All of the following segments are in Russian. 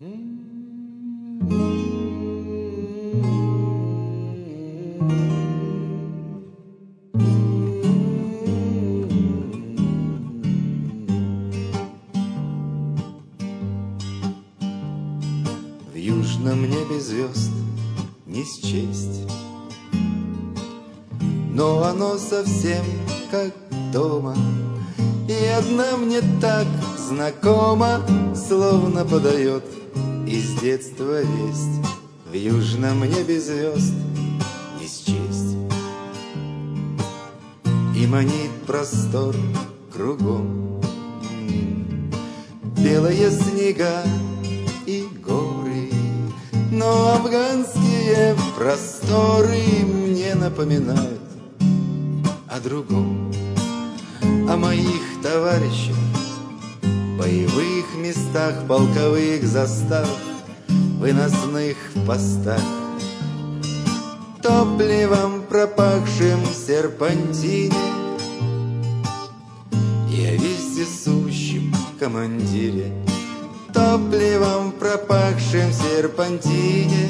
В южном небе звезд не счесть, но оно совсем как дома, и одна мне так знакома, словно подает из детства весть. В южном небе звезд не счесть, и манит простор кругом, белые снега и горы, но афганские просторы мне напоминают о другом, о моих товарищах, боевых местах, полковых заставах, выносных постах, топливом пропахшим в серпантине и о вездесущем командире, топливом пропахшим в серпантине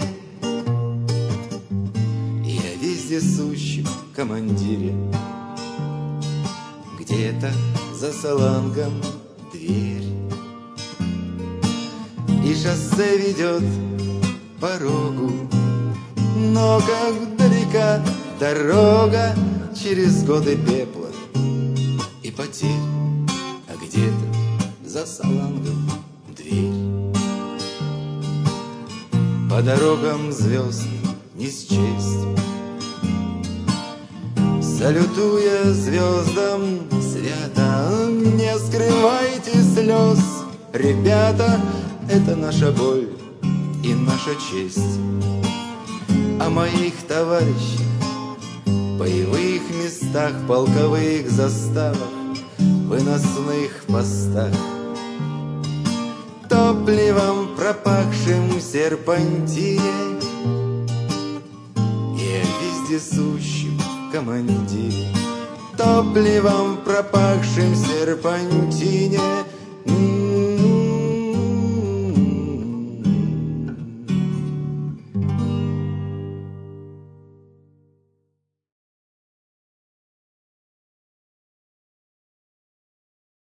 и о вездесущем командире. Где-то за салангом дверь, и шоссе ведет по рогу, но как далека дорога через годы пепла и потерь. А где-то за салангом дверь. По дорогам звезд не счесть, салютуя звездам свято, не скрывайте слез, ребята, это наша боль и наша честь. О моих товарищах, боевых местах, полковых заставах, выносных постах, топливом пропахшим в серпантине и о вездесущем командире, топливом пропахшим в серпантине.